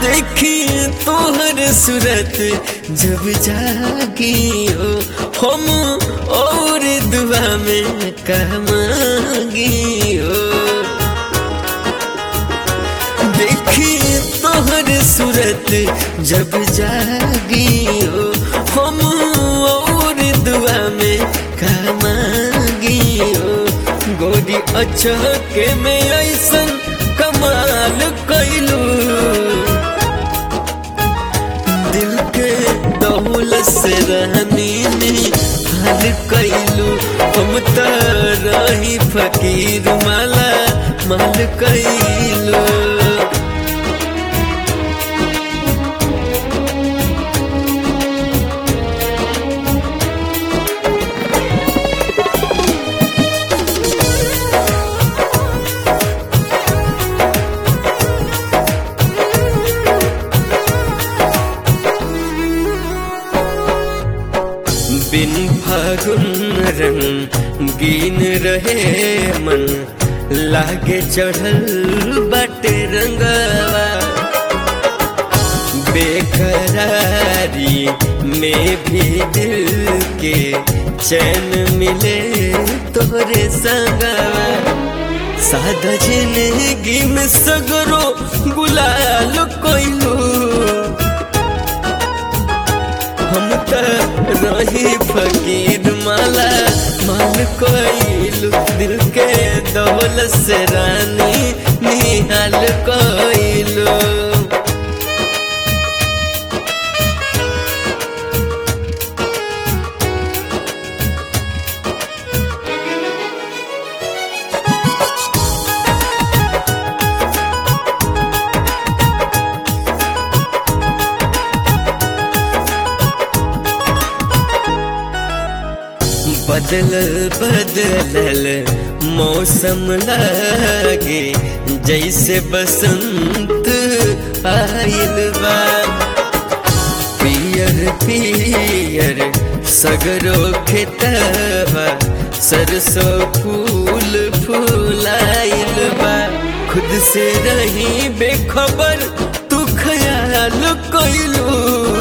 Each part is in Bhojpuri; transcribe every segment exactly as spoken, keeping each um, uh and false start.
देखी तोहर सूरत जब जागी हो हम और दुआ में का मांगी हो। देखी तोहर सूरत जब जागी हो हम और दुआ में का मांगी हो। गोरी अचके में ऐसन कमाल कैलू दिल के दौलत से रहनी हाल कैलू। हम तो रही फकीर माला माल कैलू। बिन फागुन रंगीन रहे मन लागे चढ़ल बाटे रंगवा। बेकरारी में भी दिल के चैन मिले तोरे संगवा। सादा जिंदगी में सगरो गुलाल कोइलू हम तो रही फकीर माला माल कोइलू। दिल के दौलत से रानी निहाल कोइलू। बदलल बदलल मौसम लागे जैसे बसंत आइल बा। पियर पियर सगरो खेतवा सरसों फूल फूलाइल बा। खुद से रही बेखबर तू ख्याल कैलू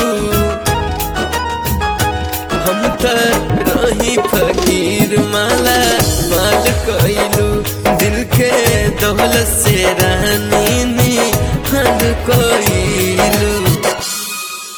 हम तो रही फकीर माला माल कैलू। दिल के दौलत से रानी निहाल कोइलू।